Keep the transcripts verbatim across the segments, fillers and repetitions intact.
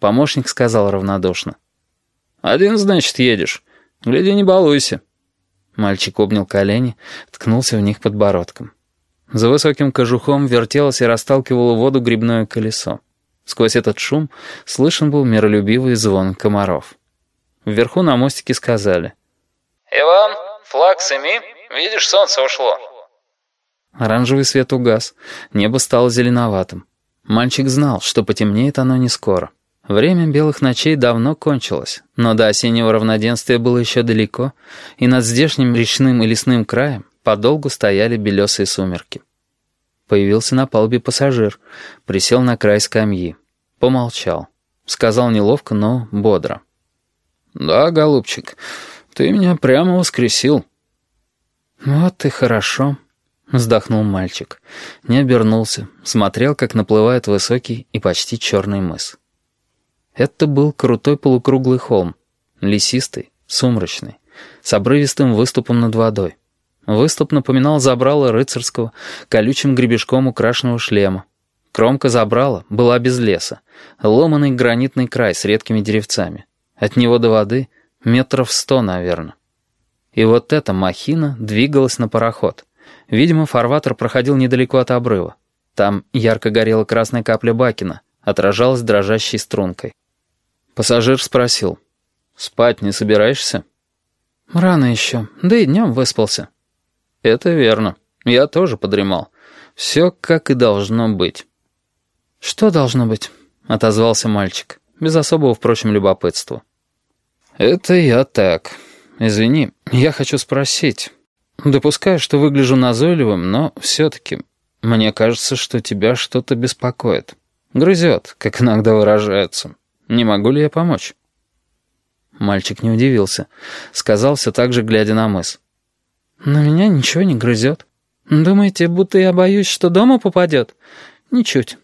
Помощник сказал равнодушно: «Один, значит, едешь. Гляди, не балуйся». Мальчик обнял колени, ткнулся в них подбородком. За высоким кожухом вертелось и расталкивало воду грибное колесо. Сквозь этот шум слышен был миролюбивый звон комаров. Вверху на мостике сказали: «Иван, флаг сними, видишь, солнце ушло». Оранжевый свет угас, небо стало зеленоватым. Мальчик знал, что потемнеет оно не скоро. Время белых ночей давно кончилось, но до осеннего равноденствия было еще далеко, и над здешним речным и лесным краем подолгу стояли белесые сумерки. Появился на палубе пассажир, присел на край скамьи, помолчал, сказал неловко, но бодро: «Да, голубчик, ты меня прямо воскресил». «Вот и хорошо», — вздохнул мальчик, не обернулся, смотрел, как наплывает высокий и почти черный мыс. Это был крутой полукруглый холм, лесистый, сумрачный, с обрывистым выступом над водой. Выступ напоминал забрало рыцарского, колючим гребешком украшенного шлема. Кромка забрала была без леса, ломаный гранитный край с редкими деревцами. От него до воды метров сто, наверное. И вот эта махина двигалась на пароход. Видимо, фарватер проходил недалеко от обрыва. Там ярко горела красная капля бакена, отражалась дрожащей стрункой. Пассажир спросил: «Спать не собираешься?» «Рано еще, да и днем выспался». «Это верно. Я тоже подремал. Все как и должно быть». «Что должно быть?» — отозвался мальчик, без особого, впрочем, любопытства. «Это я так. Извини, я хочу спросить. Допускаю, что выгляжу назойливым, но все-таки мне кажется, что тебя что-то беспокоит. Грызет, как иногда выражаются. Не могу ли я помочь?» Мальчик не удивился. Сказал все так же, глядя на мыс: «На меня ничего не грызет. Думаете, будто я боюсь, что дома попадет? Ничуть».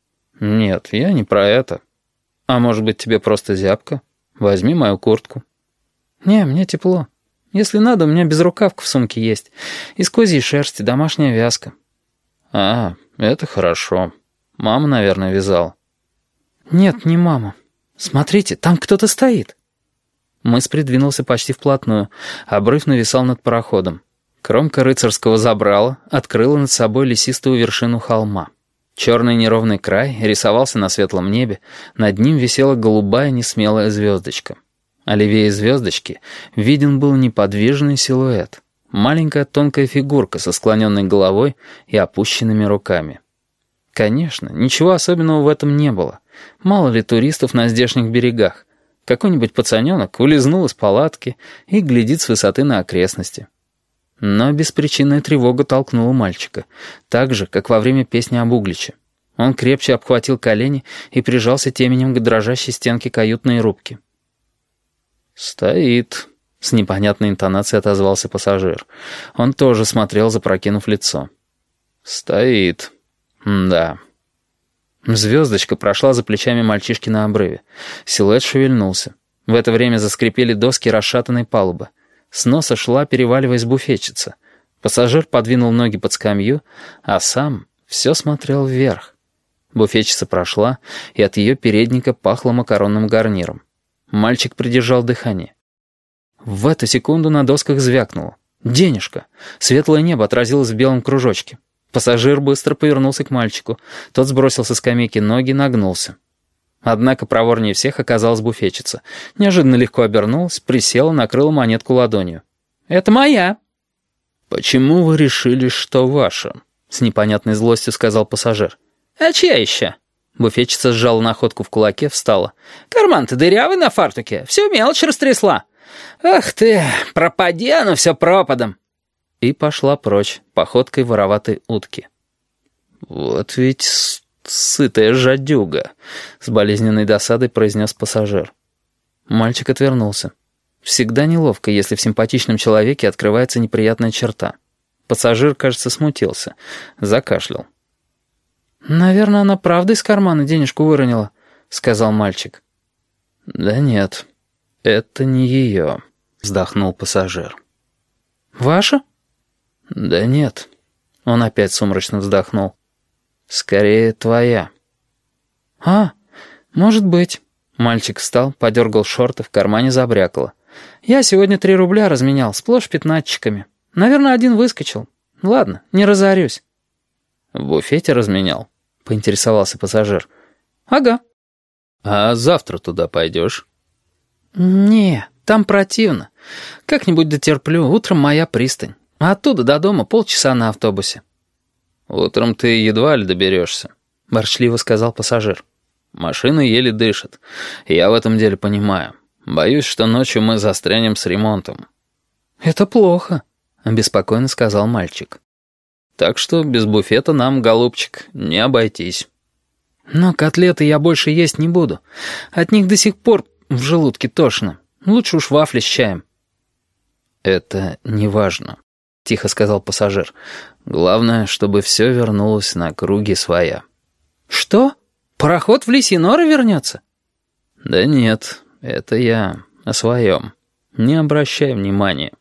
«Нет, я не про это. А может быть, тебе просто зябко? Возьми мою куртку». «Не, мне тепло. Если надо, у меня безрукавка в сумке есть. Из козьей шерсти, домашняя вязка». «А, это хорошо. Мама, наверное, вязала». «Нет, не мама. Смотрите, там кто-то стоит». Мыс придвинулся почти вплотную. Обрыв нависал над пароходом. Кромка рыцарского забрала открыла над собой лесистую вершину холма. Черный неровный край рисовался на светлом небе, над ним висела голубая несмелая звездочка. А левее звездочки виден был неподвижный силуэт. Маленькая тонкая фигурка со склоненной головой и опущенными руками. Конечно, ничего особенного в этом не было. Мало ли туристов на здешних берегах. Какой-нибудь пацаненок улизнул из палатки и глядит с высоты на окрестности. Но беспричинная тревога толкнула мальчика, так же, как во время песни об Угличе. Он крепче обхватил колени и прижался теменем к дрожащей стенке каютной рубки. «Стоит», — с непонятной интонацией отозвался пассажир. Он тоже смотрел, запрокинув лицо. «Стоит. Да». Звездочка прошла за плечами мальчишки на обрыве. Силуэт шевельнулся. В это время заскрипели доски расшатанной палубы. С носа шла, переваливаясь, буфетчица. Пассажир подвинул ноги под скамью, а сам все смотрел вверх. Буфетчица прошла, и от ее передника пахло макаронным гарниром. Мальчик придержал дыхание. В эту секунду на досках звякнуло. Денежка! Светлое небо отразилось в белом кружочке. Пассажир быстро повернулся к мальчику. Тот сбросил со скамейки ноги, нагнулся. Однако проворнее всех оказалась буфетчица. Неожиданно легко обернулась, присела, накрыла монетку ладонью. «Это моя!» «Почему вы решили, что ваша?» — с непонятной злостью сказал пассажир. «А чья еще?» Буфетчица сжала находку в кулаке, встала. «Карман-то дырявый на фартуке, всю мелочь растрясла. Ах ты, пропади оно все пропадом!» И пошла прочь, походкой вороватой утки. «Вот ведь сытая жадюга», — с болезненной досадой произнес пассажир. Мальчик отвернулся. Всегда неловко, если в симпатичном человеке открывается неприятная черта. Пассажир, кажется, смутился, закашлял. «Наверное, она правда из кармана денежку выронила», — сказал мальчик. «Да нет, это не ее», — вздохнул пассажир. «Ваша?» «Да нет». Он опять сумрачно вздохнул. «Скорее, твоя». «А, может быть». Мальчик встал, подергал шорты, в кармане забрякало. «Я сегодня три рубля разменял, сплошь пятнадцатчиками. Наверное, один выскочил. Ладно, не разорюсь». «В буфете разменял?» — поинтересовался пассажир. «Ага». «А завтра туда пойдешь?» «Не, там противно. Как-нибудь дотерплю, утром моя пристань. А оттуда до дома полчаса на автобусе». «Утром ты едва ли доберешься», — ворчливо сказал пассажир. «Машина еле дышит. Я в этом деле понимаю. Боюсь, что ночью мы застрянем с ремонтом». «Это плохо», — обеспокоенно сказал мальчик. «Так что без буфета нам, голубчик, не обойтись». «Но котлеты я больше есть не буду. От них до сих пор в желудке тошно. Лучше уж вафли с чаем». «Это не важно», — тихо сказал пассажир. «Главное, чтобы все вернулось на круги своя». «Что? Пароход в лисьи норы вернется?» «Да нет, это я о своем. Не обращай внимания».